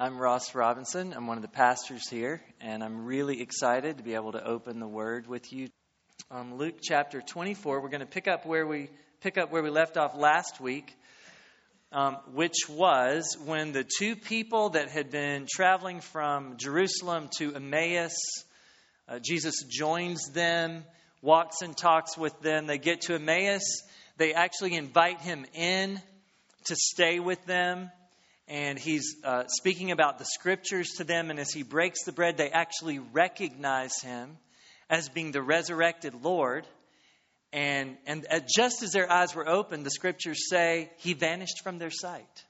I'm Ross Robinson. I'm one of the pastors here, and I'm really excited to be able to open the Word with you. Luke chapter 24. We're going to pick up where we left off last week, which was when the two people that had been traveling from Jerusalem to Emmaus, Jesus joins them, walks and talks with them. They get to Emmaus. They actually invite him in to stay with them. And he's speaking about the scriptures to them. And as he breaks the bread, they actually recognize him as being the resurrected Lord. And just as their eyes were opened, the scriptures say he vanished from their sight.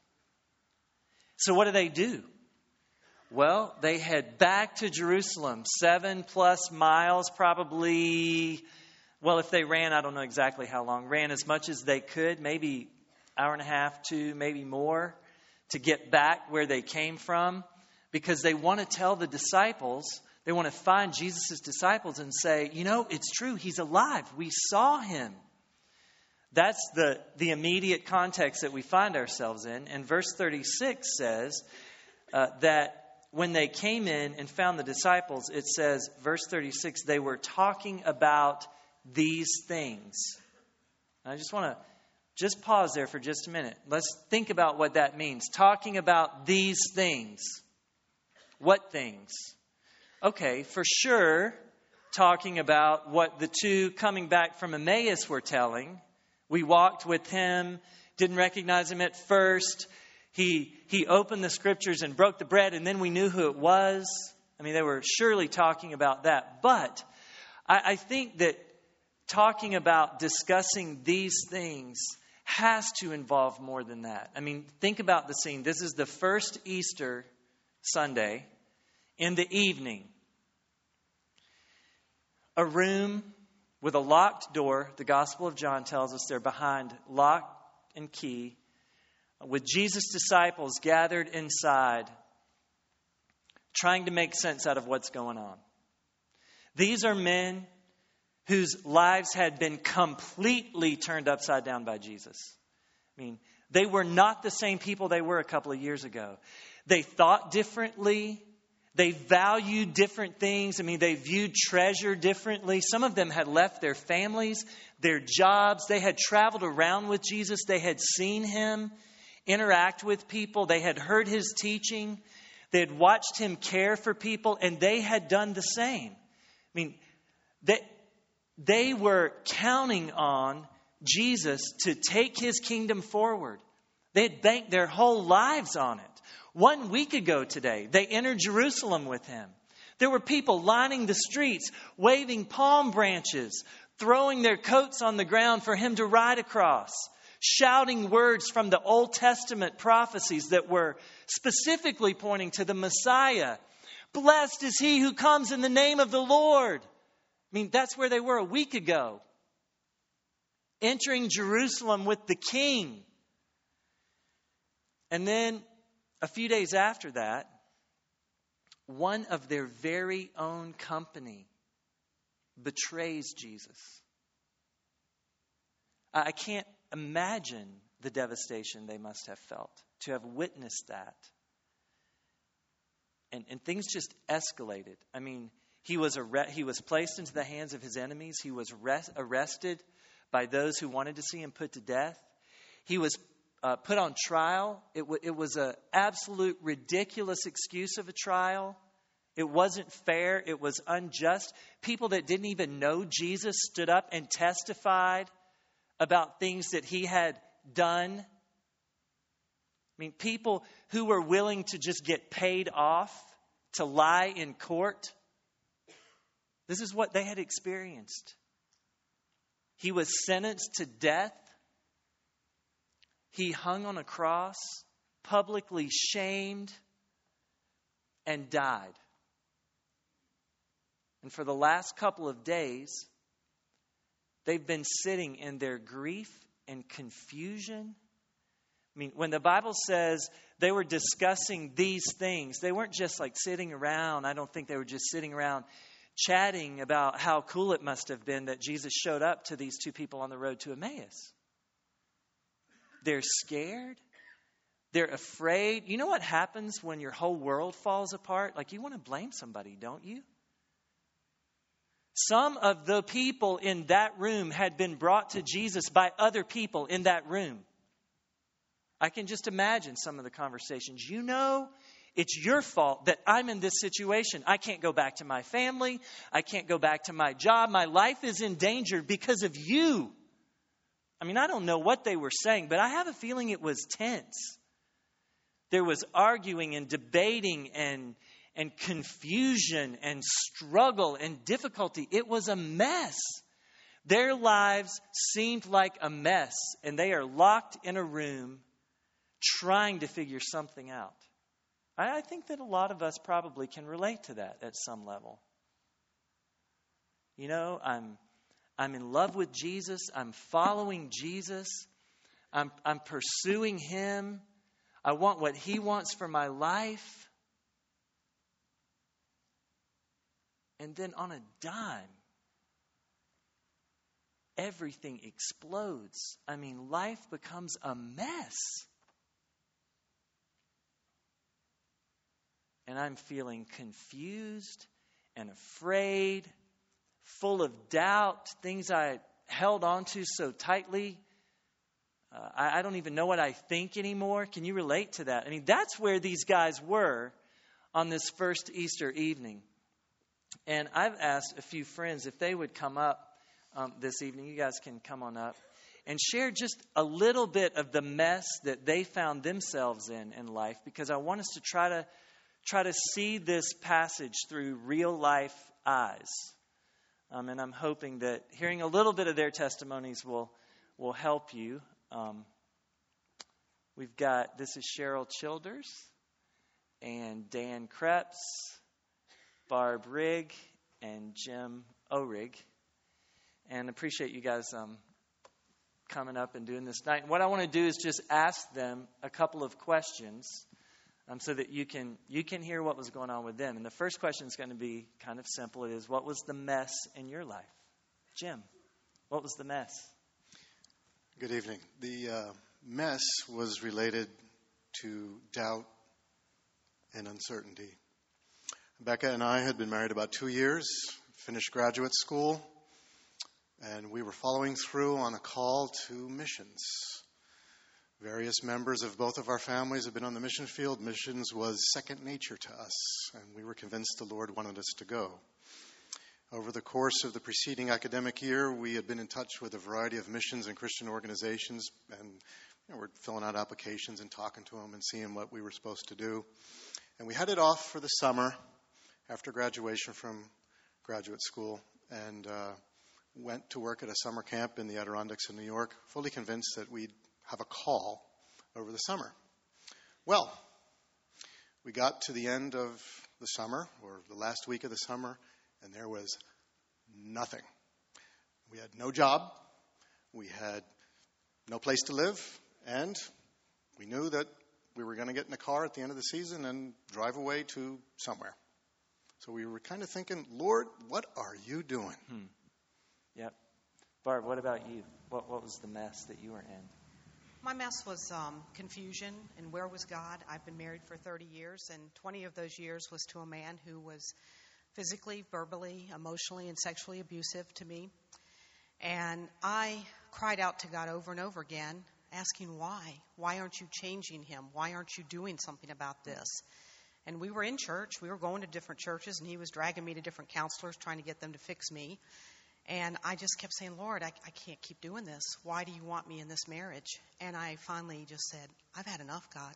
So what do? Well, they head back to Jerusalem, 7+ miles probably. Well, if they ran, I don't know exactly how long, ran as much as they could, maybe hour and a half, 2, maybe more, to get back where they came from, because they want to tell the disciples, they want to find Jesus' disciples and say, you know, it's true, he's alive. We saw him. That's the immediate context that we find ourselves in. And verse 36 says that when they came in and found the disciples, it says, verse 36, they were talking about these things. And I just want to pause there for just a minute. Let's think about what that means. Talking about these things. What things? Okay, for sure, talking about what the two coming back from Emmaus were telling. We walked with him, didn't recognize him at first. He opened the scriptures and broke the bread, and then we knew who it was. I mean, they were surely talking about that. But I think that talking about discussing these things has to involve more than that. I mean, think about the scene. This is the first Easter Sunday in the evening. A room with a locked door. The Gospel of John tells us they're behind lock and key, with Jesus' disciples gathered inside, trying to make sense out of what's going on. These are men whose lives had been completely turned upside down by Jesus. I mean, they were not the same people they were a couple of years ago. They thought differently. They valued different things. I mean, they viewed treasure differently. Some of them had left their families, their jobs. They had traveled around with Jesus. They had seen him interact with people. They had heard his teaching. They had watched him care for people, and they had done the same. I mean, they were counting on Jesus to take his kingdom forward. They had banked their whole lives on it. 1 week ago today, they entered Jerusalem with him. There were people lining the streets, waving palm branches, throwing their coats on the ground for him to ride across, shouting words from the Old Testament prophecies that were specifically pointing to the Messiah. Blessed is he who comes in the name of the Lord. I mean, that's where they were a week ago. Entering Jerusalem with the king. And then a few days after that, one of their very own company betrays Jesus. I can't imagine the devastation they must have felt to have witnessed that. And things just escalated. I mean, he was placed into the hands of his enemies. He was arrested by those who wanted to see him put to death. He was put on trial. It was an absolute ridiculous excuse of a trial. It wasn't fair. It was unjust. People that didn't even know Jesus stood up and testified about things that he had done. I mean, people who were willing to just get paid off to lie in court. This is what they had experienced. He was sentenced to death. He hung on a cross, publicly shamed, and died. And for the last couple of days, they've been sitting in their grief and confusion. I mean, when the Bible says they were discussing these things, they weren't just like sitting around. I don't think they were just sitting around chatting about how cool it must have been that Jesus showed up to these two people on the road to Emmaus. They're scared. They're afraid. You know what happens when your whole world falls apart? Like, you want to blame somebody, don't you? Some of the people in that room had been brought to Jesus by other people in that room. I can just imagine some of the conversations. You know, it's your fault that I'm in this situation. I can't go back to my family. I can't go back to my job. My life is in danger because of you. I mean, I don't know what they were saying, but I have a feeling it was tense. There was arguing and debating and confusion and struggle and difficulty. It was a mess. Their lives seemed like a mess, and they are locked in a room trying to figure something out. I think that a lot of us probably can relate to that at some level. You know, I'm in love with Jesus. I'm following Jesus. I'm pursuing Him. I want what He wants for my life. And then on a dime, everything explodes. I mean, life becomes a mess. And I'm feeling confused and afraid, full of doubt, things I held on to so tightly. I don't even know what I think anymore. Can you relate to that? I mean, that's where these guys were on this first Easter evening. And I've asked a few friends if they would come up this evening. You guys can come on up and share just a little bit of the mess that they found themselves in life, because I want us to try to see this passage through real life eyes. And I'm hoping that hearing a little bit of their testimonies will help you. This is Cheryl Childers and Dan Krebs, Barb Rigg, and Jim O'Rig. And appreciate you guys coming up and doing this night. And what I want to do is just ask them a couple of questions so that you can hear what was going on with them. And the first question is going to be kind of simple. It is, what was the mess in your life? Jim, what was the mess? Good evening. The mess was related to doubt and uncertainty. Becca and I had been married about 2 years, finished graduate school, and we were following through on a call to missions. Various members of both of our families have been on the mission field. Missions was second nature to us, and we were convinced the Lord wanted us to go. Over the course of the preceding academic year, we had been in touch with a variety of missions and Christian organizations, and we're filling out applications and talking to them and seeing what we were supposed to do. And we headed off for the summer after graduation from graduate school, and went to work at a summer camp in the Adirondacks in New York, fully convinced that we'd have a call over the summer. Well, we got to the end of the summer, or the last week of the summer, and there was nothing. We had no job, we had no place to live, and we knew that we were going to get in a car at the end of the season and drive away to somewhere. So we were kind of thinking, Lord, what are you doing? Yep. Barb, what about you? What was the mess that you were in? My mess was confusion and where was God? I've been married for 30 years, and 20 of those years was to a man who was physically, verbally, emotionally, and sexually abusive to me. And I cried out to God over and over again, asking why? Why aren't you changing him? Why aren't you doing something about this? And we were in church. We were going to different churches, and he was dragging me to different counselors, trying to get them to fix me. And I just kept saying, Lord, I can't keep doing this. Why do you want me in this marriage? And I finally just said, I've had enough, God.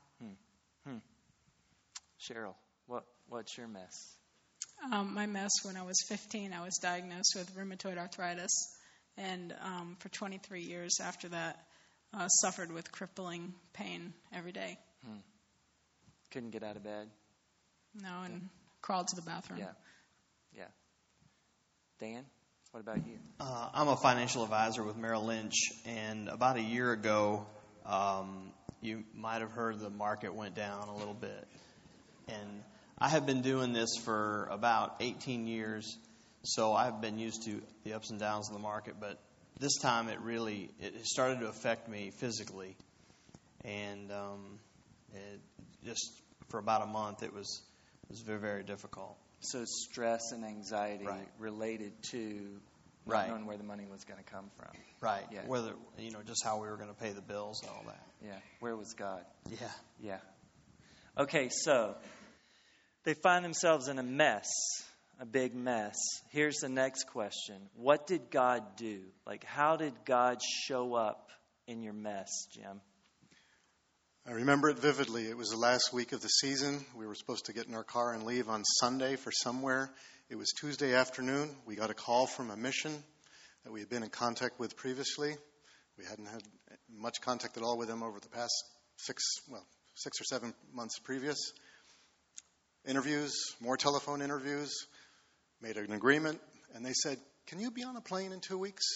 Cheryl, what's your mess? My mess, when I was 15, I was diagnosed with rheumatoid arthritis. And for 23 years after that, suffered with crippling pain every day. Couldn't get out of bed? No, and crawled to the bathroom. Yeah. Dan? What about you? I'm a financial advisor with Merrill Lynch, and about a year ago, you might have heard the market went down a little bit. And I have been doing this for about 18 years, so I've been used to the ups and downs of the market, but this time it started to affect me physically. And just for about a month, it was very, very difficult. So stress and anxiety related to not knowing where the money was going to come from. Right. Yeah. Whether, just how we were going to pay the bills and all that. Yeah. Where was God? Yeah. Yeah. Okay, so they find themselves in a mess, a big mess. Here's the next question. What did God do? Like, how did God show up in your mess, Jim? I remember it vividly. It was the last week of the season. We were supposed to get in our car and leave on Sunday for somewhere. It was Tuesday afternoon. We got a call from a mission that we had been in contact with previously. We hadn't had much contact at all with them over the past 6 or 7 months previous. Interviews, more telephone interviews, made an agreement, and they said, "Can you be on a plane in 2 weeks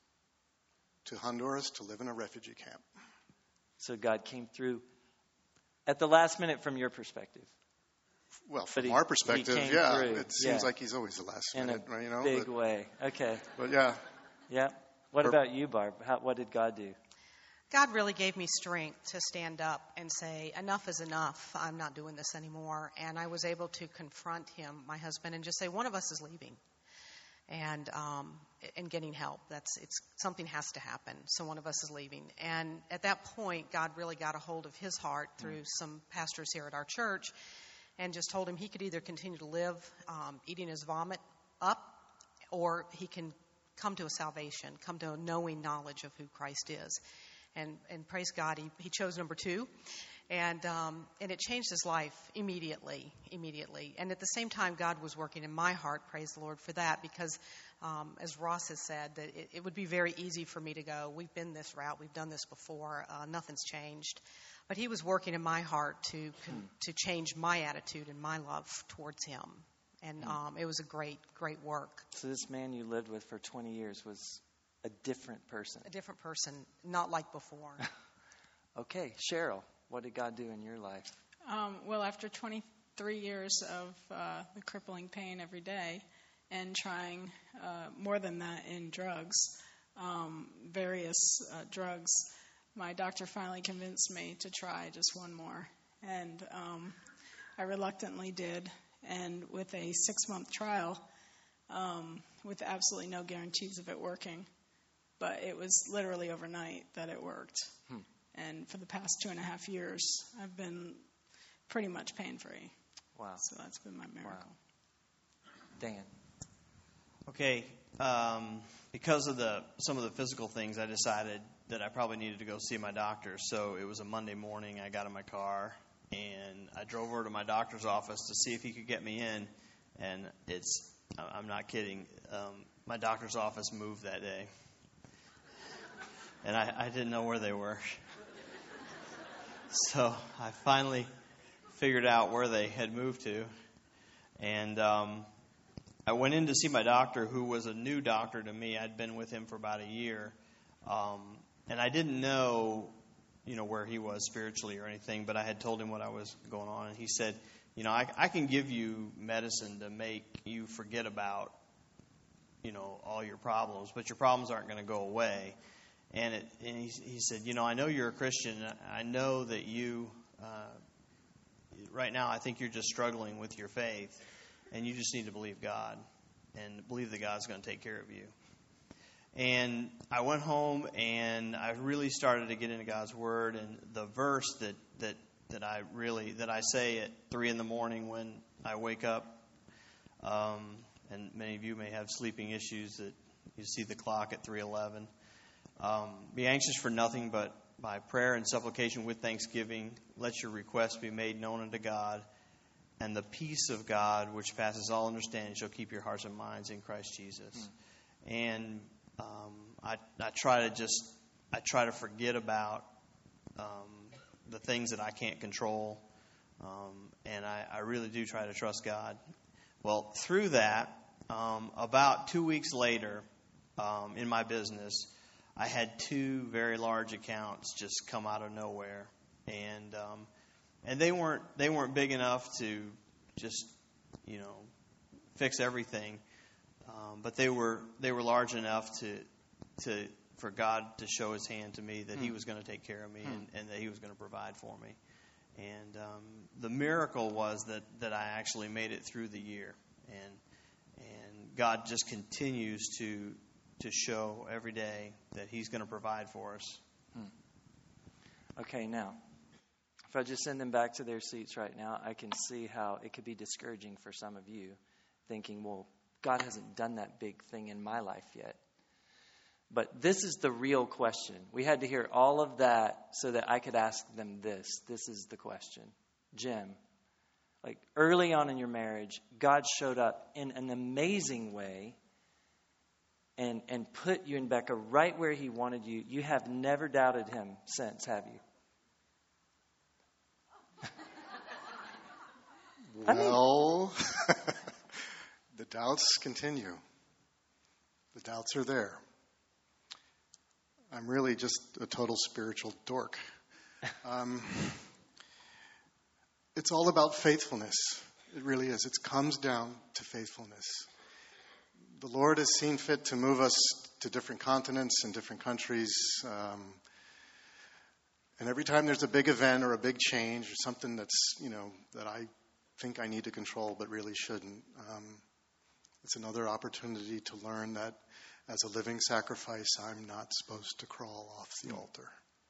to Honduras to live in a refugee camp?" So God came through at the last minute from your perspective. Well, from our perspective, it seems like he's always the last minute, in a big way. Okay. But yeah. Yeah. What about you, Barb? What did God do? God really gave me strength to stand up and say, enough is enough. I'm not doing this anymore. And I was able to confront him, my husband, and just say, one of us is leaving and getting help. Something has to happen. So one of us is leaving. And at that point, God really got a hold of his heart through some pastors here at our church and just told him he could either continue to live eating his vomit up, or he can come to a salvation, come to a knowing knowledge of who Christ is. And praise God, he chose number 2. And it changed his life immediately. And at the same time, God was working in my heart, praise the Lord for that, because as Ross has said, that it would be very easy for me to go, we've been this route, we've done this before, nothing's changed. But he was working in my heart to change my attitude and my love towards him. And it was a great, great work. So this man you lived with for 20 years was a different person. A different person, not like before. Okay, Cheryl, what did God do in your life? Well, after 23 years of the crippling pain every day and trying more than that in drugs, various drugs, my doctor finally convinced me to try just one more. And I reluctantly did. And with a 6-month trial, with absolutely no guarantees of it working, but it was literally overnight that it worked. And for the past 2.5 years, I've been pretty much pain-free. Wow. So that's been my miracle. Wow. Dan. Okay. Because of some of the physical things, I decided that I probably needed to go see my doctor. So it was a Monday morning. I got in my car, and I drove over to my doctor's office to see if he could get me in. And I'm not kidding, my doctor's office moved that day. And I didn't know where they were. So I finally figured out where they had moved to. And I went in to see my doctor, who was a new doctor to me. I'd been with him for about a year. And I didn't know, where he was spiritually or anything, but I had told him what I was going on. And he said, I can give you medicine to make you forget about, all your problems, but your problems aren't going to go away. And he said, I know you're a Christian. I know that you, right now, I think you're just struggling with your faith. And you just need to believe God and believe that God's going to take care of you. And I went home and I really started to get into God's Word. And the verse that I say at 3 a.m. when I wake up, and many of you may have sleeping issues that you see the clock at 3:11. Be anxious for nothing, but by prayer and supplication with thanksgiving, let your requests be made known unto God. And the peace of God, which passes all understanding, shall keep your hearts and minds in Christ Jesus. And I try to forget about the things that I can't control, and I really do try to trust God. Well, through that, about 2 weeks later, in my business, I had 2 very large accounts just come out of nowhere, and they weren't big enough to just fix everything, but they were large enough for God to show His hand to me that He was going to take care of me and that He was going to provide for me. And the miracle was that I actually made it through the year. And God just continues to show every day that He's going to provide for us. Okay, now, if I just send them back to their seats right now, I can see how it could be discouraging for some of you, thinking, well, God hasn't done that big thing in my life yet. But this is the real question. We had to hear all of that so that I could ask them this. This is the question. Jim, like early on in your marriage, God showed up in an amazing way and put you and Becca right where He wanted you. You have never doubted Him since, have you? Well, the doubts continue. The doubts are there. I'm really just a total spiritual dork. It's all about faithfulness. It really is. It comes down to faithfulness. The Lord has seen fit to move us to different continents and different countries. And every time there's a big event or a big change or something that's, that I think I need to control but really shouldn't, it's another opportunity to learn that as a living sacrifice, I'm not supposed to crawl off the altar.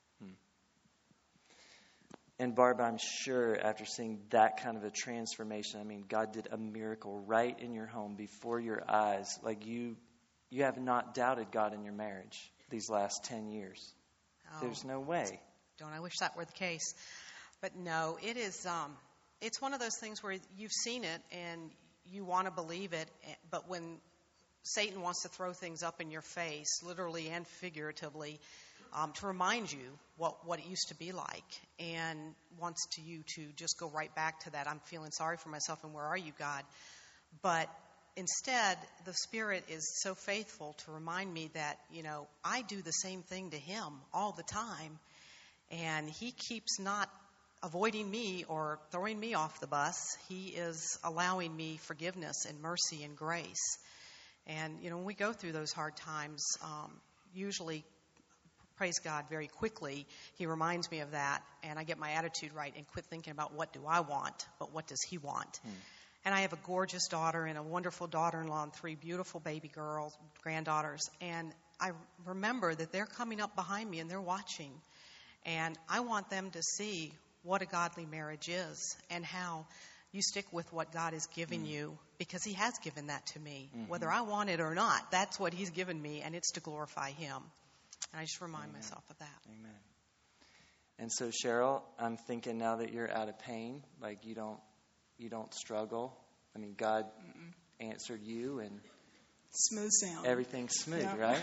And Barb, I'm sure after seeing that kind of a transformation, I mean, God did a miracle right in your home before your eyes. Like you have not doubted God in your marriage these last 10 years. Oh, there's no way. Don't I wish that were the case? But no, it is. It's one of those things where you've seen it and you want to believe it, but when Satan wants to throw things up in your face, literally and figuratively, to remind you what it used to be like, and wants you to just go right back to that. I'm feeling sorry for myself, and where are you, God? But instead, the Spirit is so faithful to remind me that, I do the same thing to Him all the time, and He keeps not avoiding me or throwing me off the bus. He is allowing me forgiveness and mercy and grace. And, when we go through those hard times, usually, praise God, very quickly, He reminds me of that, and I get my attitude right and quit thinking about what do I want, but what does He want. And I have a gorgeous daughter and a wonderful daughter-in-law and 3 beautiful baby girls, granddaughters, and I remember that they're coming up behind me and they're watching, and I want them to see what a godly marriage is and how you stick with what God has given you, because He has given that to me. Whether I want it or not, that's what He's given me, and it's to glorify Him. And I just remind myself of that. Amen. And so, Cheryl, I'm thinking now that you're out of pain, like you don't struggle. I mean, God answered you, and Smooth sailing. Everything's smooth, right?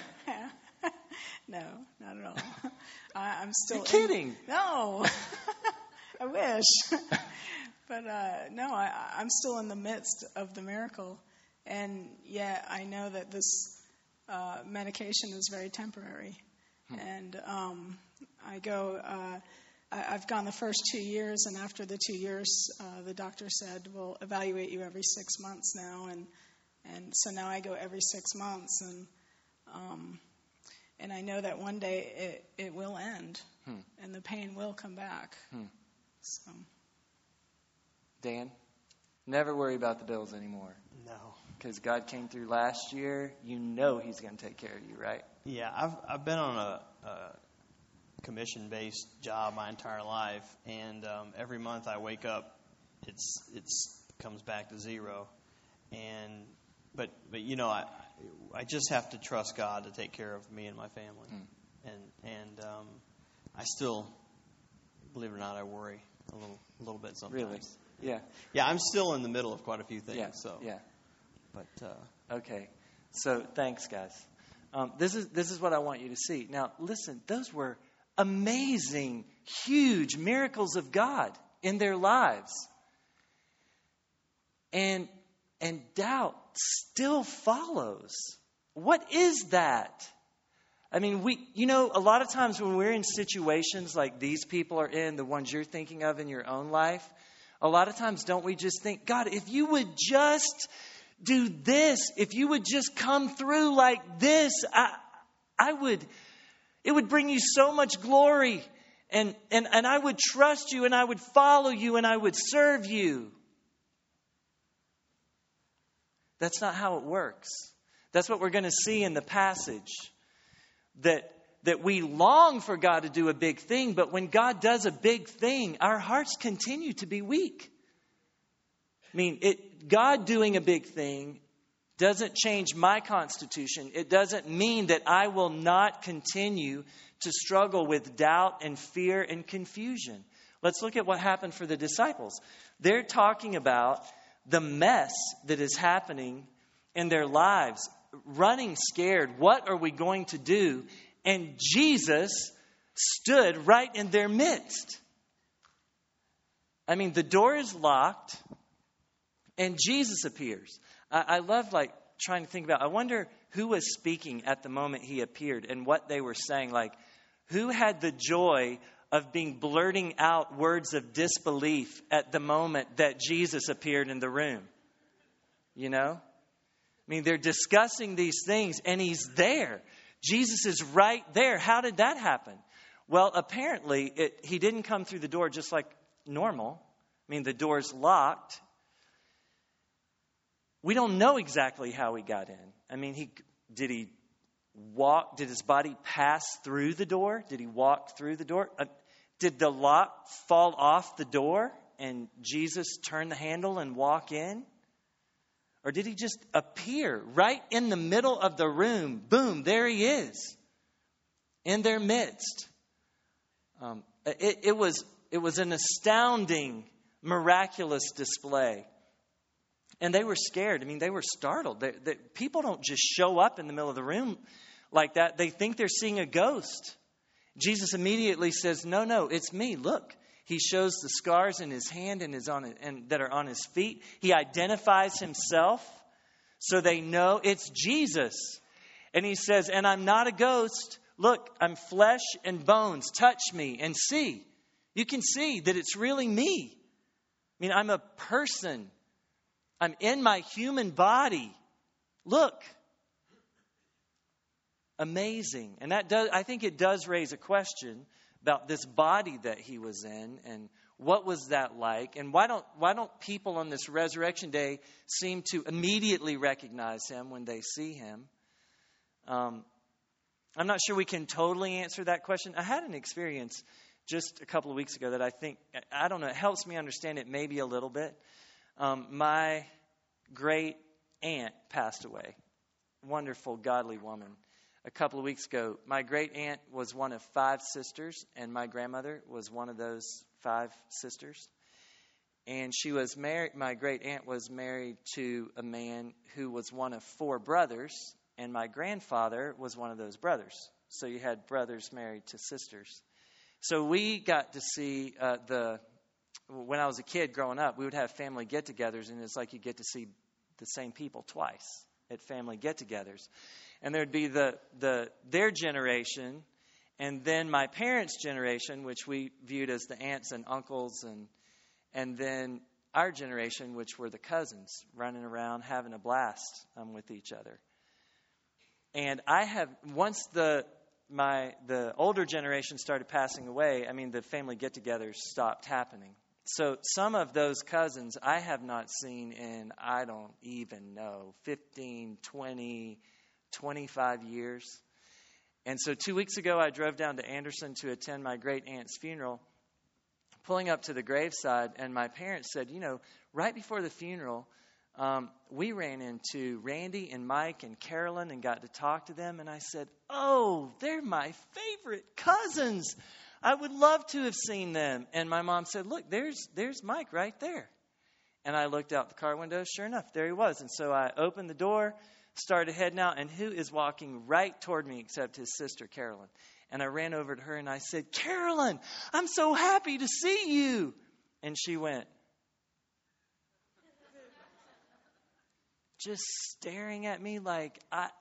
No, not at all. I'm still. You're kidding. No, I wish. But no, I'm still in the midst of the miracle, and yet I know that this medication is very temporary. And I go. I've gone the first 2 years, and after the 2 years, the doctor said, "We'll evaluate you every 6 months now," and so now I go every 6 months, and I know that one day it will end, and the pain will come back. So. Dan, never worry about the bills anymore. No. Because God came through last year. You know He's going to take care of you, right? Yeah, I've been on a commission-based job my entire life, and every month I wake up, it's comes back to zero. And but I just have to trust God to take care of me and my family. And I still, believe it or not, I worry a little bit sometimes. Really? Yeah. Yeah, I'm still in the middle of quite a few things. Yeah. So. Yeah. But okay. So thanks, guys. This is what I want you to see. Now, listen. Those were amazing, huge miracles of God in their lives, and doubt still follows. What is that? I mean, a lot of times when we're in situations like these people are in, the ones you're thinking of in your own life, a lot of times don't we just think, God, if you would just do this, if you would just come through like this, it would bring you so much glory And I would trust you, and I would follow you, and I would serve you. That's not how it works. That's what we're going to see in the passage. That we long for God to do a big thing, but when God does a big thing, our hearts continue to be weak. I mean, God doing a big thing doesn't change my constitution. It doesn't mean that I will not continue to struggle with doubt and fear and confusion. Let's look at what happened for the disciples. They're talking about the mess that is happening in their lives, running scared. What are we going to do? And Jesus stood right in their midst. I mean, the door is locked and Jesus appears. I love trying to think about, I wonder who was speaking at the moment he appeared and what they were saying. Like, who had the joy of blurting out words of disbelief at the moment that Jesus appeared in the room? You know? I mean, they're discussing these things and he's there. Jesus is right there. How did that happen? Well, apparently he didn't come through the door just like normal. I mean, the door's locked. We don't know exactly how he got in. I mean, did he walk? Did his body pass through the door? Did he walk through the door? Did the lock fall off the door and Jesus turn the handle and walk in? Or did he just appear right in the middle of the room? Boom, there he is in their midst. It was an astounding, miraculous display. And they were scared. I mean, they were startled. People don't just show up in the middle of the room like that. They think they're seeing a ghost. Jesus immediately says, no, it's me. Look. He shows the scars in his hand and that are on his feet. He identifies himself so they know it's Jesus. And he says, and I'm not a ghost. Look, I'm flesh and bones. Touch me and see. You can see that it's really me. I mean, I'm a person. I'm in my human body. Look. Amazing. And I think it does raise a question about this body that he was in and what was that like? And why don't people on this resurrection day seem to immediately recognize him when they see him? I'm not sure we can totally answer that question. I had an experience just a couple of weeks ago that I don't know, it helps me understand it maybe a little bit. My great aunt passed away. Wonderful, godly woman. A couple of weeks ago, my great aunt was one of 5 sisters, and my grandmother was one of those 5 sisters. And she was married. My great aunt was married to a man who was one of 4 brothers, and my grandfather was one of those brothers. So you had brothers married to sisters. So we got to see when I was a kid growing up, we would have family get-togethers, and it's like you get to see the same people twice at family get-togethers. And there'd be their generation, and then my parents' generation, which we viewed as the aunts and uncles, and then our generation, which were the cousins, running around having a blast with each other. And once the older generation started passing away, I mean, the family get-togethers stopped happening. So some of those cousins I have not seen in, I don't even know, 15, 20, 25 years. And so 2 weeks ago, I drove down to Anderson to attend my great aunt's funeral, pulling up to the graveside, and my parents said, right before the funeral, we ran into Randy and Mike and Carolyn and got to talk to them. And I said, oh, they're my favorite cousins. I would love to have seen them. And my mom said, look, there's Mike right there. And I looked out the car window. Sure enough, there he was. And so I opened the door, started heading out, and who is walking right toward me except his sister, Carolyn? And I ran over to her and I said, Carolyn, I'm so happy to see you. And she went, just staring at me like,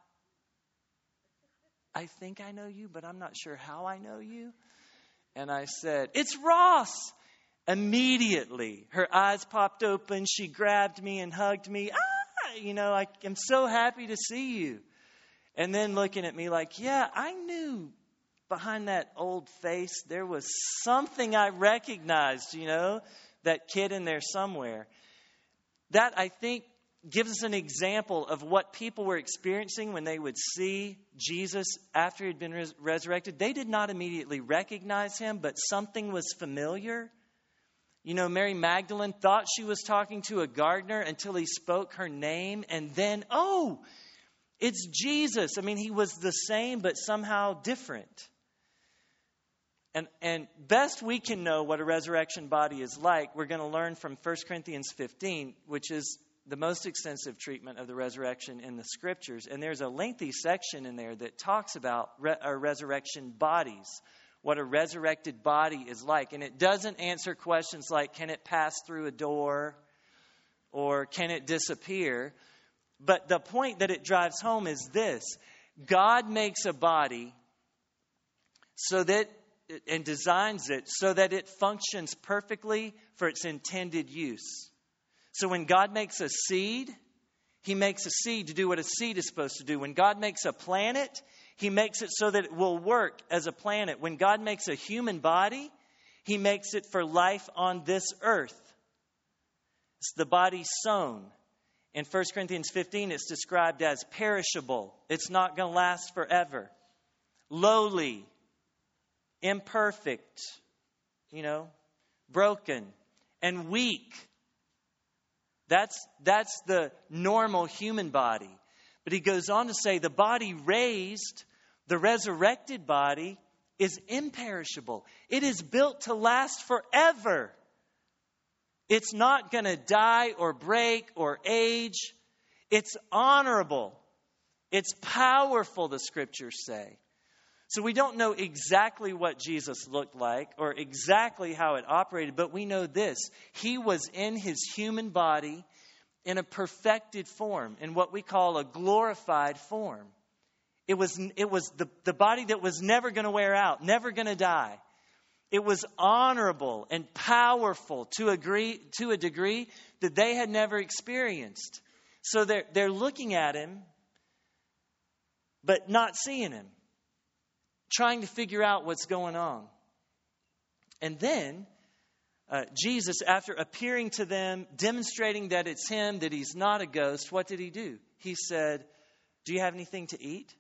I think I know you, but I'm not sure how I know you. And I said, it's Ross. Immediately, her eyes popped open. She grabbed me and hugged me. I'm so happy to see you. And then looking at me like, yeah, I knew behind that old face, there was something I recognized, that kid in there somewhere. That, I think, gives us an example of what people were experiencing when they would see Jesus after he had been resurrected. They did not immediately recognize him, but something was familiar. Mary Magdalene thought she was talking to a gardener until he spoke her name, and then, oh, it's Jesus. I mean, he was the same, but somehow different. And best we can know what a resurrection body is like, we're going to learn from 1 Corinthians 15, which is the most extensive treatment of the resurrection in the Scriptures. And there's a lengthy section in there that talks about our resurrection bodies, what a resurrected body is like. And it doesn't answer questions like, can it pass through a door or can it disappear? But the point that it drives home is this: God makes a body and designs it so that it functions perfectly for its intended use. So when God makes a seed, he makes a seed to do what a seed is supposed to do. When God makes a planet, he makes it so that it will work as a planet. When God makes a human body, he makes it for life on this earth. It's the body sown. In 1 Corinthians 15, it's described as perishable. It's not going to last forever. Lowly, imperfect, broken, and weak. That's the normal human body. But he goes on to say the body raised, the resurrected body, is imperishable. It is built to last forever. It's not going to die or break or age. It's honorable. It's powerful, the Scriptures say. So we don't know exactly what Jesus looked like or exactly how it operated, but we know this: he was in his human body in a perfected form, in what we call a glorified form. It was the body that was never going to wear out, never going to die. It was honorable and powerful to a degree that they had never experienced. So they're looking at him, but not seeing him, trying to figure out what's going on. And then Jesus, after appearing to them, demonstrating that it's him, that he's not a ghost, what did he do? He said, "Do you have anything to eat?"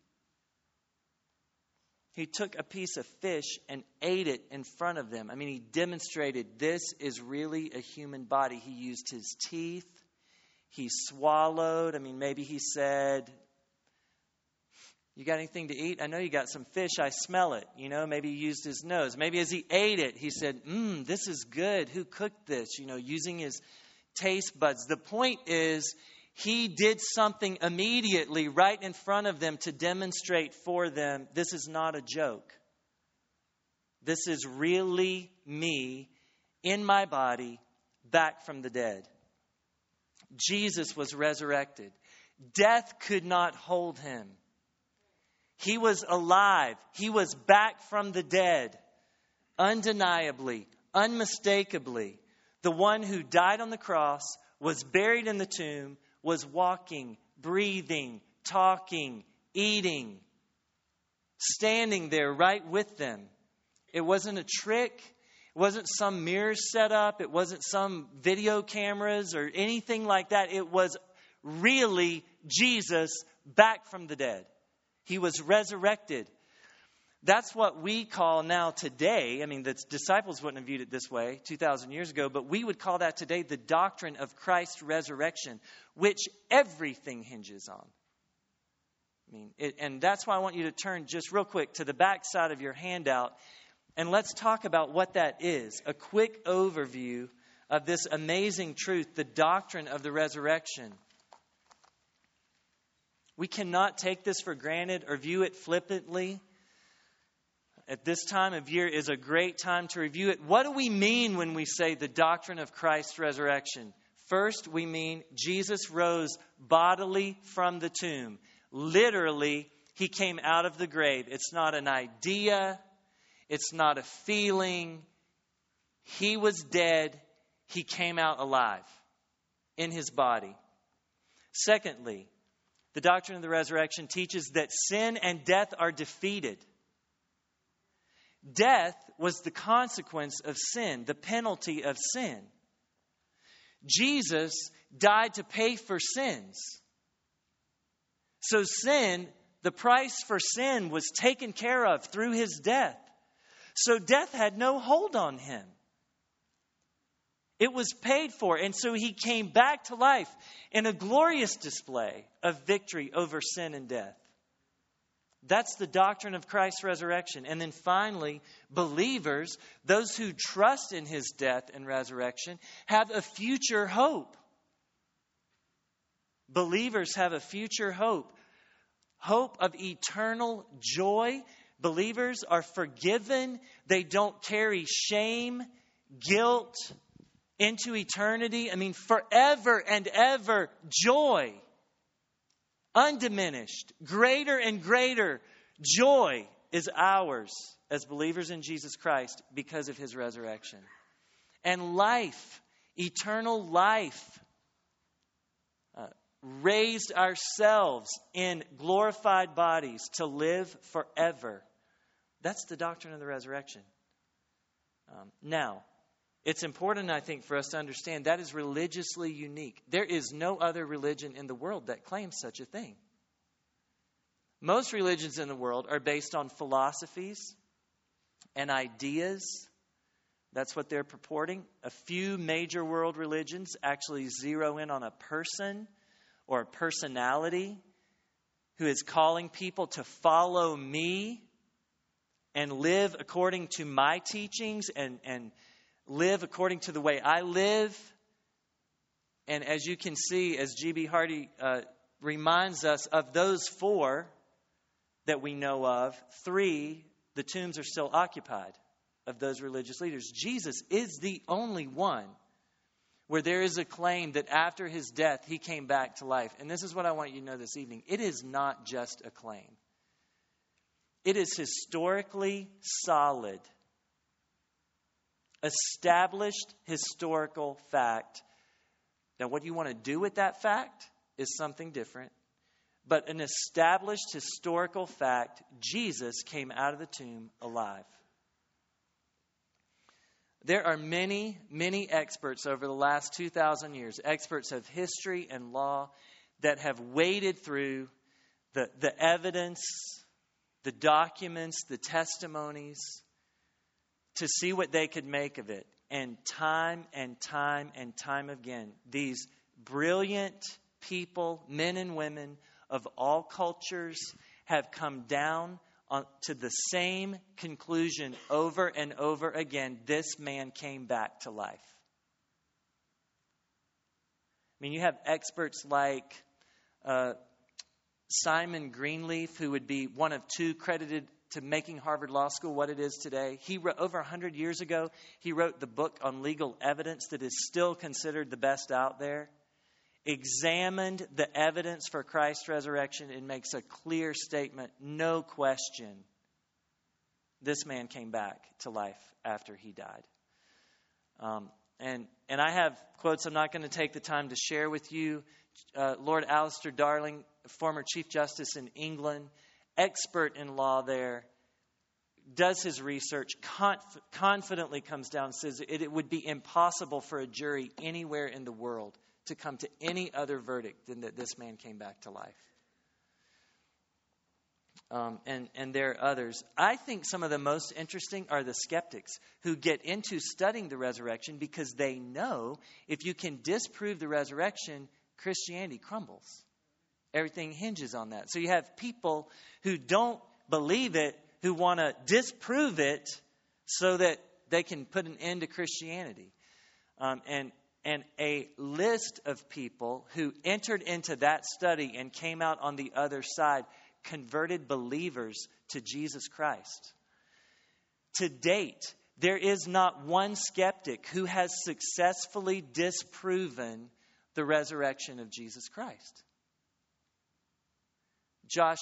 He took a piece of fish and ate it in front of them. I mean, he demonstrated this is really a human body. He used his teeth. He swallowed. I mean, maybe he said, "You got anything to eat? I know you got some fish. I smell it." Maybe he used his nose. Maybe as he ate it, he said, "This is good. Who cooked this?" Using his taste buds. The point is, he did something immediately right in front of them to demonstrate for them, this is not a joke. This is really me in my body, back from the dead. Jesus was resurrected. Death could not hold him. He was alive. He was back from the dead. Undeniably, unmistakably. The one who died on the cross, was buried in the tomb, was walking, breathing, talking, eating, standing there right with them. It wasn't a trick. It wasn't some mirror set up. It wasn't some video cameras or anything like that. It was really Jesus back from the dead. He was resurrected. That's what we call now today. I mean, the disciples wouldn't have viewed it this way 2,000 years ago, but we would call that today the doctrine of Christ's resurrection, which everything hinges on. And that's why I want you to turn just real quick to the back side of your handout, and let's talk about what that is. A quick overview of this amazing truth, the doctrine of the resurrection. We cannot take this for granted or view it flippantly. At this time of year is a great time to review it. What do we mean when we say the doctrine of Christ's resurrection? First, we mean Jesus rose bodily from the tomb. Literally, he came out of the grave. It's not an idea. It's not a feeling. He was dead. He came out alive in his body. Secondly, the doctrine of the resurrection teaches that sin and death are defeated. Death was the consequence of sin, the penalty of sin. Jesus died to pay for sins. So sin, the price for sin, was taken care of through his death. So death had no hold on him. It was paid for. And so he came back to life in a glorious display of victory over sin and death. That's the doctrine of Christ's resurrection. And then finally, believers, those who trust in his death and resurrection, have a future hope. Believers have a future hope. Hope of eternal joy. Believers are forgiven. They don't carry shame, guilt into eternity. I mean, forever and ever joy. Undiminished, greater and greater joy is ours as believers in Jesus Christ because of his resurrection. And life, eternal life, raised ourselves in glorified bodies to live forever. That's the doctrine of the resurrection. Now, it's important, I think, for us to understand that is religiously unique. There is no other religion in the world that claims such a thing. Most religions in the world are based on philosophies and ideas. That's what they're purporting. A few major world religions actually zero in on a person or a personality who is calling people to follow me and live according to my teachings and live according to the way I live. And as you can see, as G.B. Hardy reminds us, of those 4 that we know of, 3, the tombs are still occupied of those religious leaders. Jesus is the only one where there is a claim that after his death, he came back to life. And this is what I want you to know this evening. It is not just a claim. It is historically solid, established historical fact. Now, what you want to do with that fact is something different. But an established historical fact, Jesus came out of the tomb alive. There are many, many experts over the last 2,000 years, experts of history and law, that have waded through the evidence, the documents, the testimonies, to see what they could make of it. And time again, these brilliant people, men and women of all cultures, have come down to the same conclusion over and over again. This man came back to life. I mean, you have experts like Simon Greenleaf, who would be one of 2 credited to making Harvard Law School what it is today. He wrote, over 100 years ago, he wrote the book on legal evidence that is still considered the best out there. Examined the evidence for Christ's resurrection and makes a clear statement, no question. This man came back to life after he died. And I have quotes I'm not going to take the time to share with you. Lord Alistair Darling, former Chief Justice in England, expert in law there, does his research, confidently comes down and says it would be impossible for a jury anywhere in the world to come to any other verdict than that this man came back to life. And there are others. I think some of the most interesting are the skeptics who get into studying the resurrection because they know if you can disprove the resurrection, Christianity crumbles. Everything hinges on that. So you have people who don't believe it, who want to disprove it so that they can put an end to Christianity. And a list of people who entered into that study and came out on the other side, converted believers to Jesus Christ. To date, there is not one skeptic who has successfully disproven the resurrection of Jesus Christ. Josh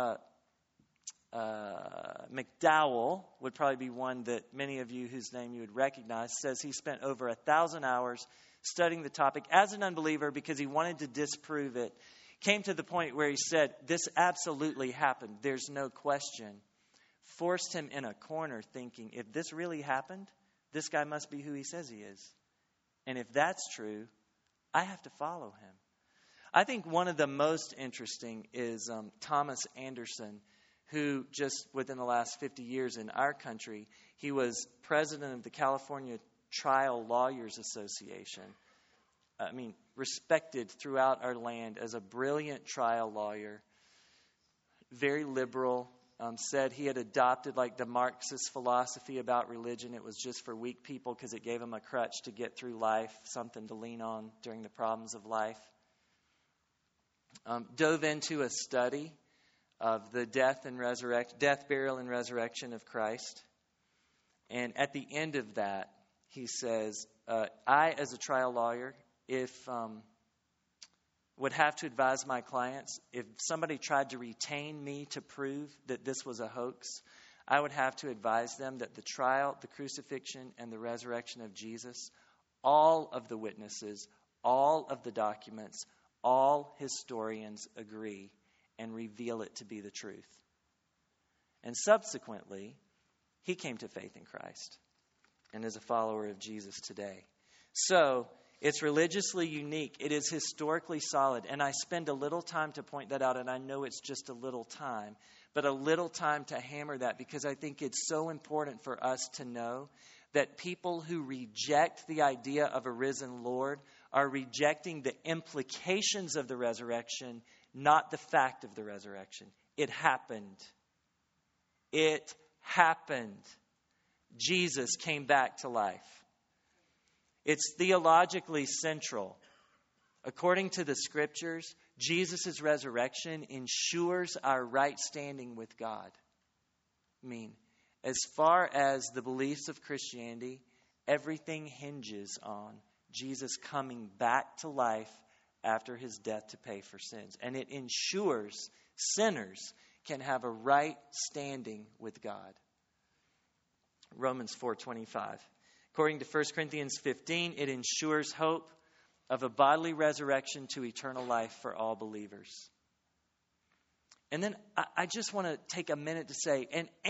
McDowell would probably be one that many of you whose name you would recognize, says he spent over 1,000 hours studying the topic as an unbeliever because he wanted to disprove it. Came to the point where he said, this absolutely happened. There's no question. forced him in a corner thinking, if this really happened, this guy must be who he says he is. And if that's true, I have to follow him. I think one of the most interesting is Thomas Anderson, who just within the last 50 years in our country, he was president of the California Trial Lawyers Association. I mean, respected throughout our land as a brilliant trial lawyer, very liberal, said he had adopted like the Marxist philosophy about religion. It was just for weak people because it gave him a crutch to get through life, something to lean on during the problems of life. Dove into a study of the death, burial, and resurrection of Christ. And at the end of that, he says, I, as a trial lawyer, would have to advise my clients, if somebody tried to retain me to prove that this was a hoax, I would have to advise them that the trial, the crucifixion, and the resurrection of Jesus, all of the witnesses, all of the documents, all historians agree and reveal it to be the truth. And subsequently, he came to faith in Christ and is a follower of Jesus today. So, it's religiously unique. It is historically solid. And I spend a little time to point that out, and I know it's just a little time, but a little time to hammer that because I think it's so important for us to know that people who reject the idea of a risen Lord are rejecting the implications of the resurrection, not the fact of the resurrection. It happened. It happened. Jesus came back to life. It's theologically central. According to the Scriptures, Jesus' resurrection ensures our right standing with God. I mean, as far as the beliefs of Christianity, everything hinges on Jesus coming back to life after his death to pay for sins. And it ensures sinners can have a right standing with God. Romans 4:25. According to 1 Corinthians 15, it ensures hope of a bodily resurrection to eternal life for all believers. And then I just want to take a minute to say,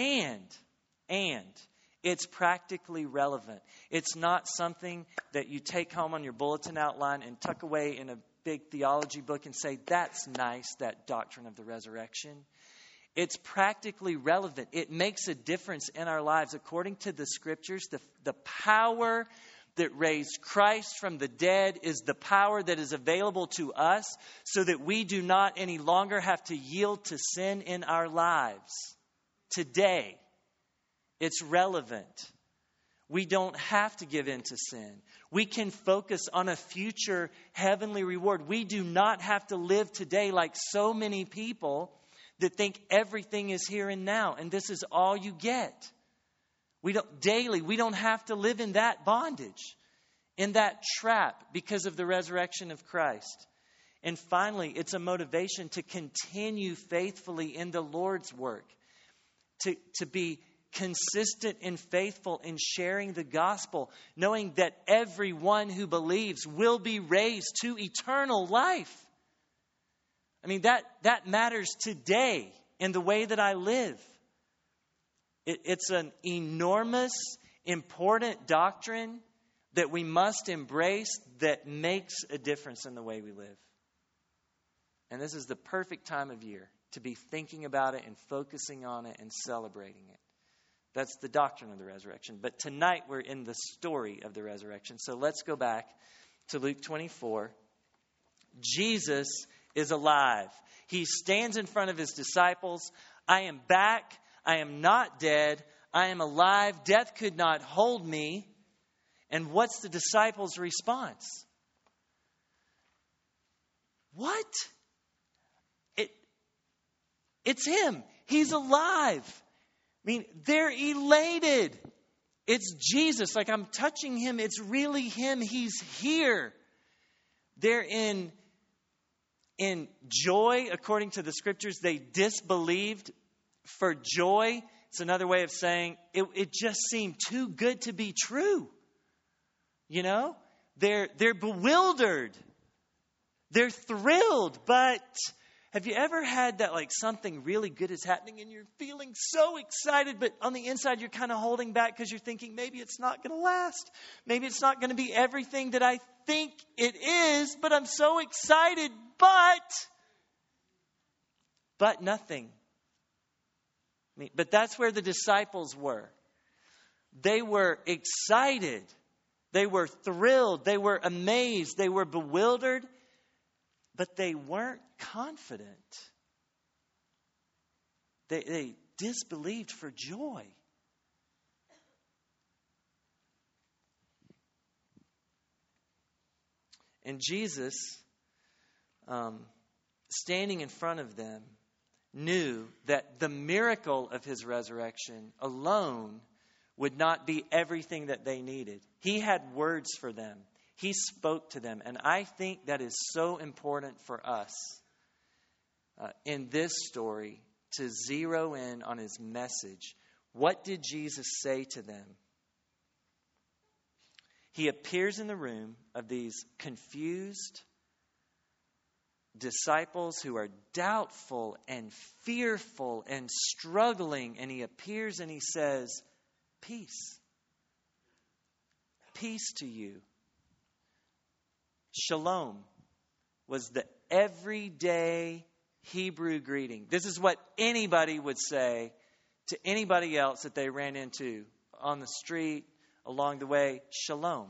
and it's practically relevant. It's not something that you take home on your bulletin outline and tuck away in a big theology book and say, that's nice, that doctrine of the resurrection. It's practically relevant. It makes a difference in our lives. According to the Scriptures, the power that raised Christ from the dead is the power that is available to us so that we do not any longer have to yield to sin in our lives. Today, it's relevant. We don't have to give in to sin. We can focus on a future heavenly reward. We do not have to live today like so many people that think everything is here and now, and this is all you get. We don't have to live in that bondage, in that trap because of the resurrection of Christ. And finally, it's a motivation to continue faithfully in the Lord's work, to be consistent and faithful in sharing the gospel, knowing that everyone who believes will be raised to eternal life. I mean, that matters today in the way that I live. It's an enormous, important doctrine that we must embrace that makes a difference in the way we live. And this is the perfect time of year to be thinking about it and focusing on it and celebrating it. That's the doctrine of the resurrection. But tonight we're in the story of the resurrection. So let's go back to Luke 24. Jesus is alive. He stands in front of his disciples. I am back. I am not dead. I am alive. Death could not hold me. And what's the disciples' response? What? It's him. He's alive. I mean, they're elated. It's Jesus. Like, I'm touching him. It's really him. He's here. They're in joy, according to the Scriptures. They disbelieved for joy. It's another way of saying it just seemed too good to be true. You know? They're bewildered. They're thrilled, but Have you ever had that, like, something really good is happening and you're feeling so excited, but on the inside you're kind of holding back because you're thinking maybe it's not going to last. Maybe it's not going to be everything that I think it is, but I'm so excited, but nothing. But that's where the disciples were. They were excited. They were thrilled. They were amazed. They were bewildered. But they weren't confident. They disbelieved for joy. And Jesus, standing in front of them, knew that the miracle of his resurrection alone would not be everything that they needed. He had words for them. He spoke to them. And I think that is so important for us in this story to zero in on his message. What did Jesus say to them? He appears in the room of these confused disciples who are doubtful and fearful and struggling. And he appears and he says, peace. Peace to you. Shalom was the everyday Hebrew greeting. This is what anybody would say to anybody else that they ran into on the street, along the way. Shalom.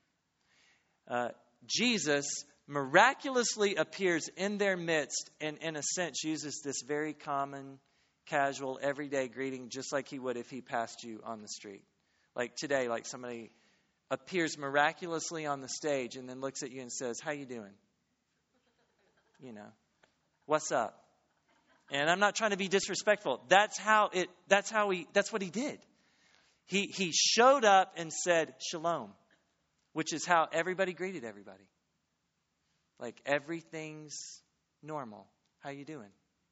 Jesus miraculously appears in their midst and in a sense uses this very common, casual, everyday greeting just like he would if he passed you on the street. Like today, like somebody appears miraculously on the stage and then looks at you and says, how you doing? You know, what's up? And I'm not trying to be disrespectful. That's what he did. He showed up and said, shalom, which is how everybody greeted everybody. Like everything's normal. How you doing?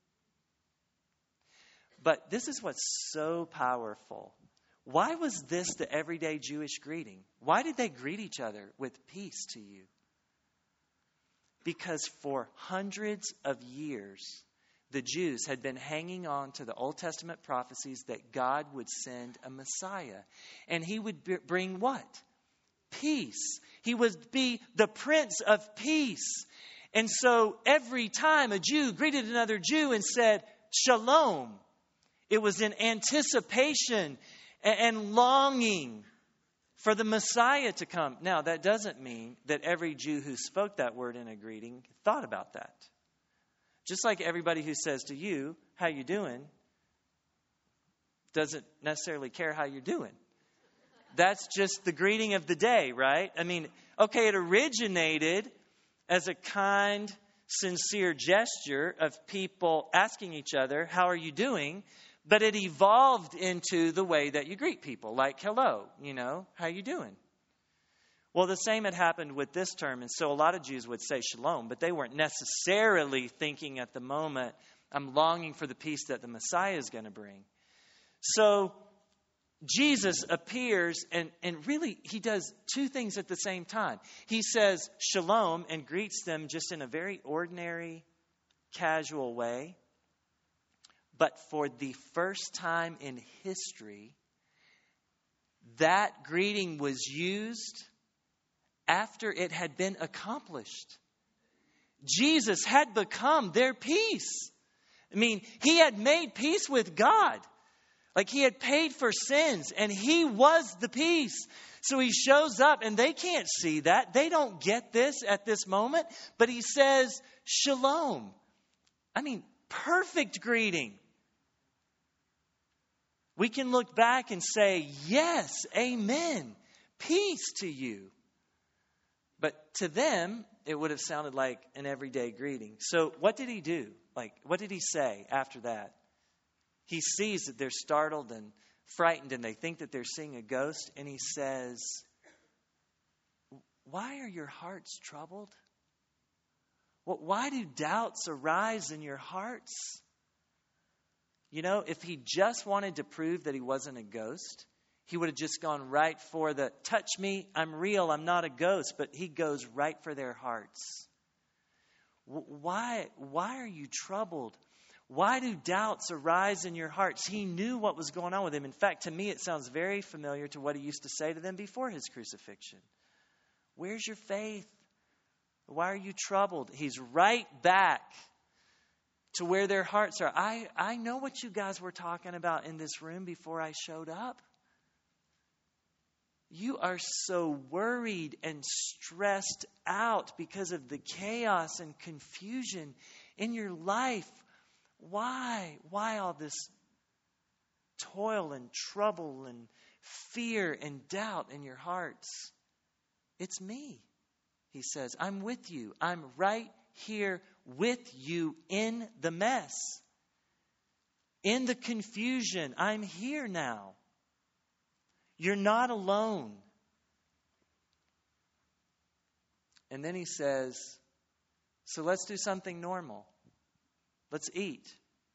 But this is what's so powerful. Why was this the everyday Jewish greeting? Why did they greet each other with peace to you? Because for hundreds of years, the Jews had been hanging on to the Old Testament prophecies that God would send a Messiah. And he would bring what? Peace. He would be the Prince of Peace. And so every time a Jew greeted another Jew and said, shalom, it was in anticipation and longing for the Messiah to come. Now, that doesn't mean that every Jew who spoke that word in a greeting thought about that. Just like everybody who says to you, how you doing, doesn't necessarily care how you're doing. That's just the greeting of the day, right? I mean, okay, it originated as a kind, sincere gesture of people asking each other, how are you doing? But it evolved into the way that you greet people, like hello, how you doing? Well, the same had happened with this term. And so a lot of Jews would say shalom, but they weren't necessarily thinking at the moment, I'm longing for the peace that the Messiah is going to bring. So Jesus appears and really he does two things at the same time. He says shalom and greets them just in a very ordinary, casual way. But for the first time in history, that greeting was used after it had been accomplished. Jesus had become their peace. I mean, he had made peace with God. Like he had paid for sins and he was the peace. So he shows up and they can't see that. They don't get this at this moment. But he says, shalom. I mean, perfect greeting. We can look back and say, yes, amen, peace to you. But to them, it would have sounded like an everyday greeting. So what did he do? Like, what did he say after that? He sees that they're startled and frightened and they think that they're seeing a ghost. And he says, why are your hearts troubled? Why do doubts arise in your hearts? If he just wanted to prove that he wasn't a ghost, he would have just gone right for the touch me, I'm real, I'm not a ghost. But he goes right for their hearts. Why are you troubled? Why do doubts arise in your hearts? He knew what was going on with him. In fact, to me, it sounds very familiar to what he used to say to them before his crucifixion. Where's your faith? Why are you troubled? He's right back to where their hearts are. I know what you guys were talking about in this room before I showed up. You are so worried and stressed out because of the chaos and confusion in your life. Why? Why all this toil and trouble and fear and doubt in your hearts? It's me, he says. I'm with you. I'm right here with you in the mess. In the confusion. I'm here now. You're not alone. And then he says, so let's do something normal. Let's eat.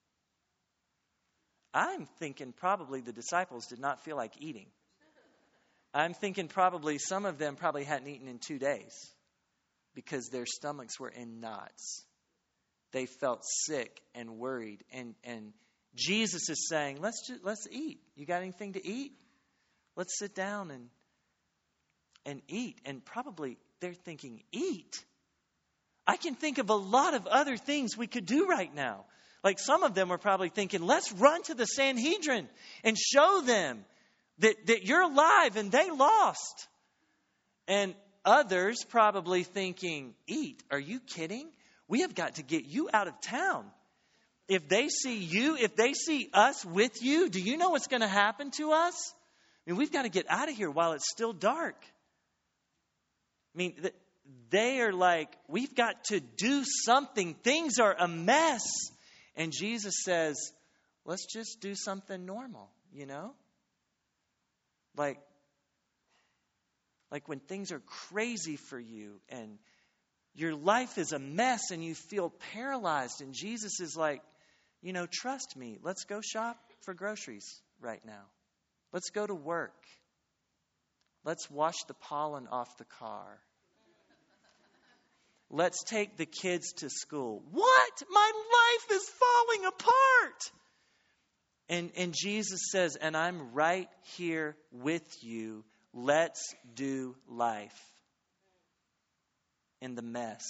I'm thinking probably the disciples did not feel like eating. I'm thinking probably some of them probably hadn't eaten in 2 days because their stomachs were in knots. They felt sick and worried. And Jesus is saying, let's eat. You got anything to eat? Let's sit down and eat. And probably they're thinking, eat? I can think of a lot of other things we could do right now. Like some of them were probably thinking, let's run to the Sanhedrin and show them that you're alive and they lost. And others probably thinking, eat? Are you kidding? We have got to get you out of town. If they see you, if they see us with you, do you know what's going to happen to us? I mean, we've got to get out of here while it's still dark. I mean, they are like, we've got to do something. Things are a mess. And Jesus says, let's just do something normal, you know? Like when things are crazy for you and your life is a mess and you feel paralyzed. And Jesus is like, you know, trust me. Let's go shop for groceries right now. Let's go to work. Let's wash the pollen off the car. Let's take the kids to school. What? My life is falling apart. And Jesus says, and I'm right here with you. Let's do life in the mess.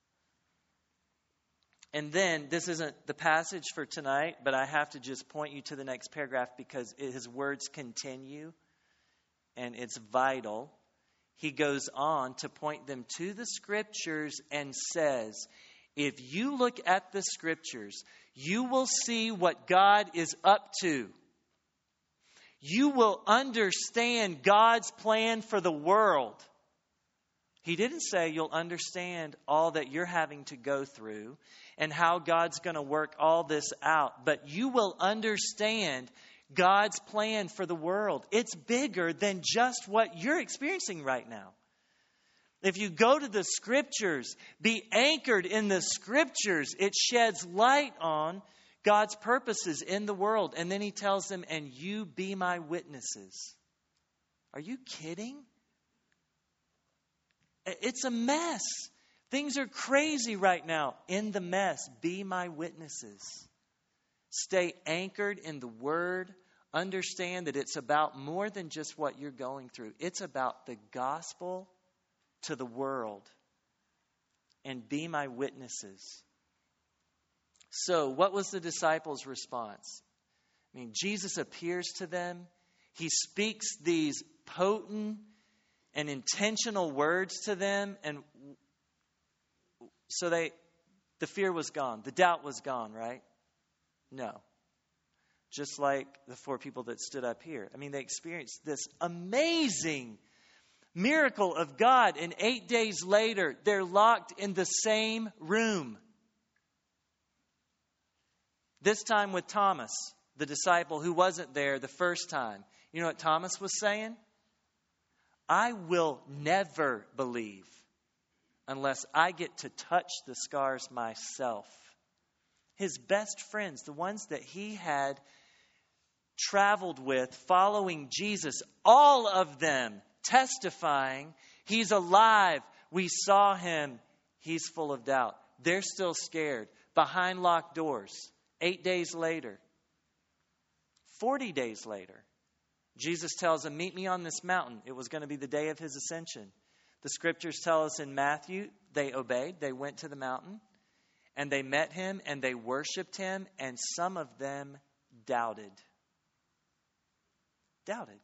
And then, this isn't the passage for tonight, but I have to just point you to the next paragraph because his words continue and it's vital. He goes on to point them to the Scriptures and says, if you look at the Scriptures, you will see what God is up to. You will understand God's plan for the world. He didn't say you'll understand all that you're having to go through and how God's going to work all this out, but you will understand God's plan for the world. It's bigger than just what you're experiencing right now. If you go to the Scriptures, be anchored in the Scriptures, it sheds light on God's purposes in the world. And then he tells them, and you be my witnesses. Are you kidding? It's a mess. Things are crazy right now. In the mess, be my witnesses. Stay anchored in the Word. Understand that it's about more than just what you're going through. It's about the gospel to the world. And be my witnesses. So, what was the disciples' response? I mean, Jesus appears to them. He speaks these potent and intentional words to them. And so the fear was gone. The doubt was gone, right? No. Just like the 4 people that stood up here. I mean, they experienced this amazing miracle of God. And 8 days later, they're locked in the same room. This time with Thomas, the disciple who wasn't there the first time. You know what Thomas was saying? I will never believe unless I get to touch the scars myself. His best friends, the ones that he had traveled with, following Jesus, all of them testifying, he's alive. We saw him. He's full of doubt. They're still scared. Behind locked doors. 8 days later. 40 days later. Jesus tells them, meet me on this mountain. It was going to be the day of his ascension. The scriptures tell us in Matthew, they obeyed. They went to the mountain. And they met him and they worshiped him. And some of them doubted. Doubted.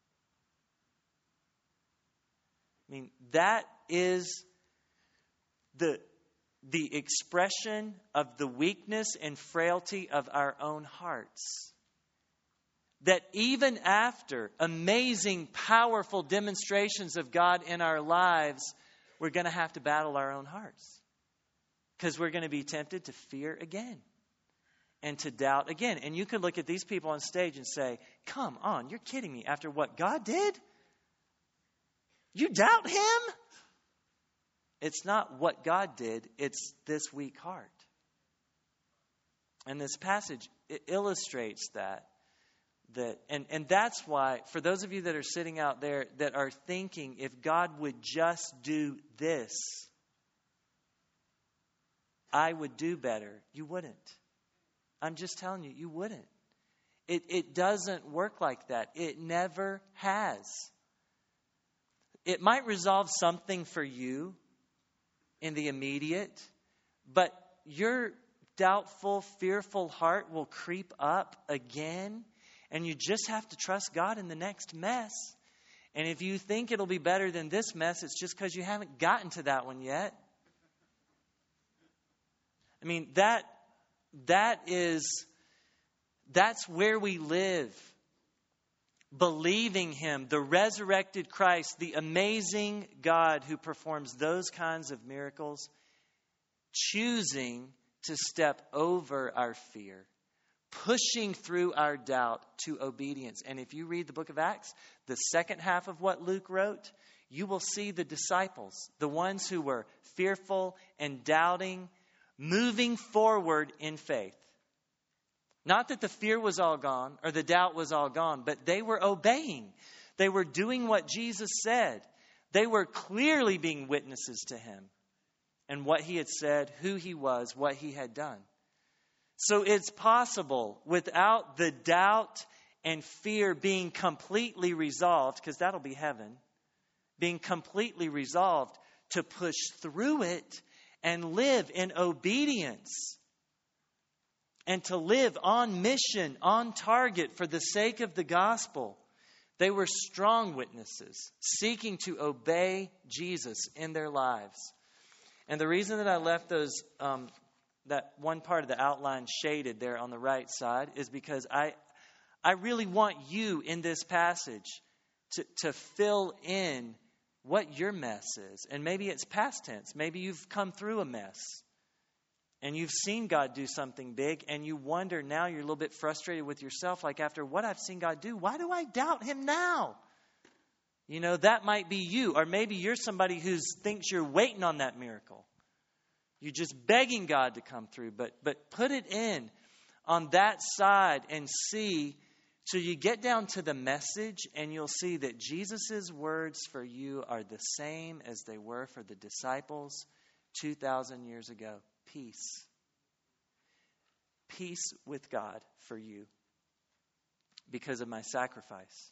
I mean, that is the expression of the weakness and frailty of our own hearts. That even after amazing, powerful demonstrations of God in our lives, we're going to have to battle our own hearts. Because we're going to be tempted to fear again. And to doubt again. And you could look at these people on stage and say, come on, you're kidding me. After what God did? You doubt him? It's not what God did. It's this weak heart. And this passage it illustrates that. And that's why, for those of you that are sitting out there that are thinking, if God would just do this, I would do better. You wouldn't. I'm just telling you, you wouldn't. It doesn't work like that. It never has. It might resolve something for you in the immediate, but your doubtful, fearful heart will creep up again, and you just have to trust God in the next mess. And if you think it'll be better than this mess, it's just because you haven't gotten to that one yet. I mean, that's where we live. Believing him, the resurrected Christ, the amazing God who performs those kinds of miracles, choosing to step over our fear, pushing through our doubt to obedience. And if you read the book of Acts, the second half of what Luke wrote, you will see the disciples, the ones who were fearful and doubting, moving forward in faith. Not that the fear was all gone or the doubt was all gone, but they were obeying. They were doing what Jesus said. They were clearly being witnesses to him and what he had said, who he was, what he had done. So it's possible without the doubt and fear being completely resolved, because that'll be heaven, being completely resolved to push through it and live in obedience. And to live on mission, on target for the sake of the gospel. They were strong witnesses, seeking to obey Jesus in their lives. And the reason that I left those that one part of the outline shaded there on the right side is because I really want you in this passage to fill in what your mess is. And maybe it's past tense. Maybe you've come through a mess. And you've seen God do something big, and you wonder now, you're a little bit frustrated with yourself, like after what I've seen God do, why do I doubt him now? You know, that might be you. Or maybe you're somebody who thinks you're waiting on that miracle. You're just begging God to come through. But put it in on that side and see, so you get down to the message, and you'll see that Jesus' words for you are the same as they were for the disciples 2,000 years ago. Peace. Peace with God for you because of my sacrifice.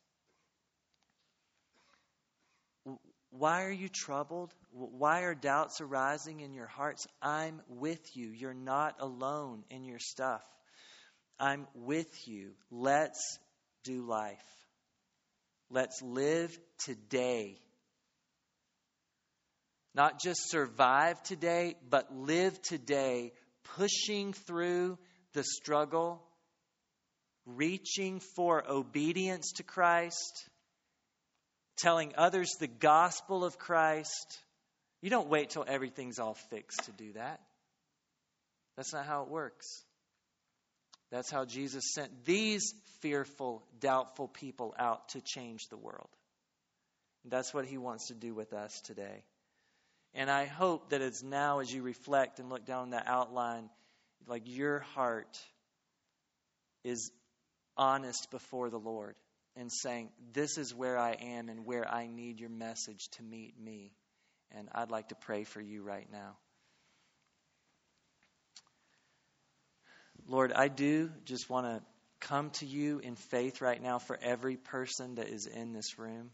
Why are you troubled? Why are doubts arising in your hearts? I'm with you. You're not alone in your stuff. I'm with you. Let's do life. Let's live today. Not just survive today, but live today, pushing through the struggle, reaching for obedience to Christ, telling others the gospel of Christ. You don't wait till everything's all fixed to do that. That's not how it works. That's how Jesus sent these fearful, doubtful people out to change the world. And that's what he wants to do with us today. And I hope that it's now, as you reflect and look down that outline, like your heart is honest before the Lord and saying, this is where I am and where I need your message to meet me. And I'd like to pray for you right now. Lord, I do just want to come to you in faith right now for every person that is in this room.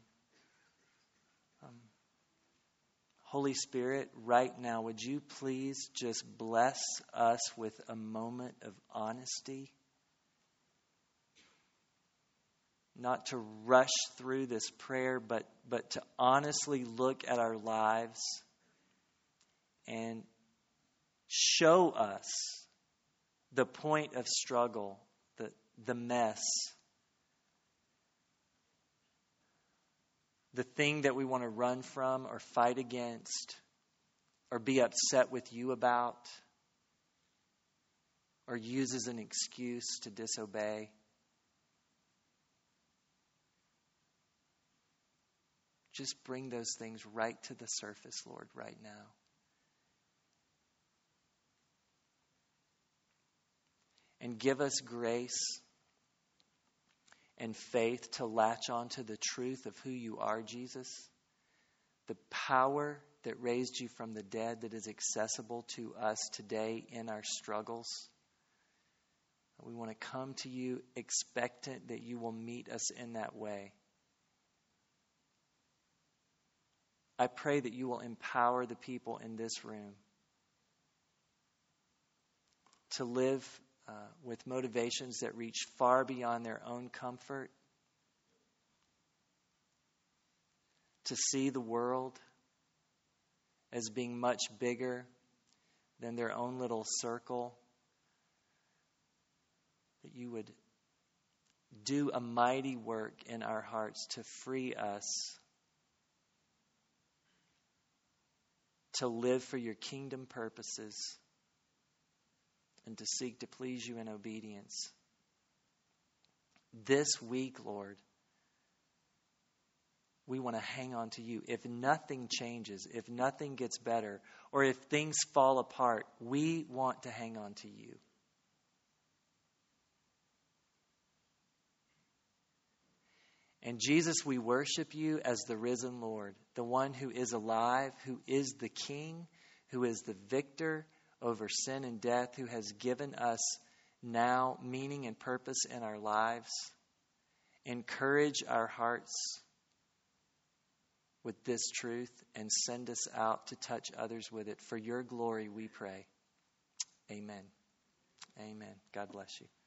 Holy Spirit, right now, would you please just bless us with a moment of honesty? Not to rush through this prayer, but to honestly look at our lives and show us the point of struggle, the mess, the thing that we want to run from or fight against or be upset with you about or use as an excuse to disobey. Just bring those things right to the surface, Lord, right now. And give us grace and faith to latch on to the truth of who you are, Jesus. The power that raised you from the dead that is accessible to us today in our struggles. We want to come to you expectant that you will meet us in that way. I pray that you will empower the people in this room to live with motivations that reach far beyond their own comfort, to see the world as being much bigger than their own little circle, that you would do a mighty work in our hearts to free us to live for your kingdom purposes and to seek to please you in obedience. This week, Lord, we want to hang on to you. If nothing changes, if nothing gets better, or if things fall apart, we want to hang on to you. And Jesus, we worship you as the risen Lord, the one who is alive, who is the King, who is the victor over sin and death, who has given us now meaning and purpose in our lives. Encourage our hearts with this truth and send us out to touch others with it. For your glory, we pray. Amen. Amen. God bless you.